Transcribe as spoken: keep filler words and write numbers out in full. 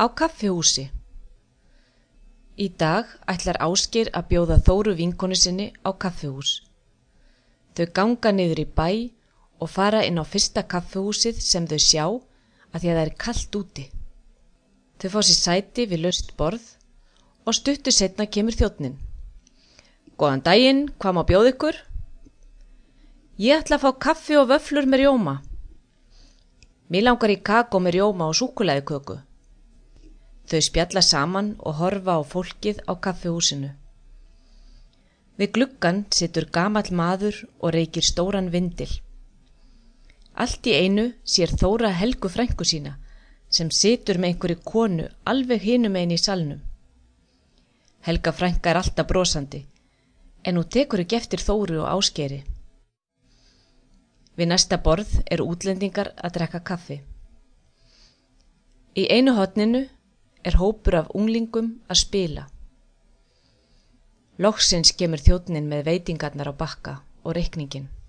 Á kaffihúsi. Í dag ætlar Ásgeir að bjóða Þóru vinkonu sinni á kaffihús. Þau ganga niður í bæ og fara inn á fyrsta kaffihúsið sem þau sjá að því að það er kalt úti. Þau fá sér sæti við laust borð og stuttu seinna kemur þjónninn. Góðan daginn, hvað má bjóða ykkur? Ég ætla að fá kaffi og vöfflur með rjóma. Mér langar í kakó með rjóma og súkkulaðiköku. Þau spjalla saman og horfa á fólkið á kaffihúsinu. Við gluggann situr gamall maður og reykir stóran vindil. Allt í einu sér Þóra Helgu frænku sína sem situr með einhverju konu alveg hinum megin í salnum. Helga frænka er alltaf brosandi, en hún tekur ekki eftir Þóru og Ásgeiri. Við næsta borð er útlendingar að drekka kaffi. Í einu horninu er hópur af unglingum að spila. Loksins kemur þjónninn með veitingarnar á bakka og reikninginn.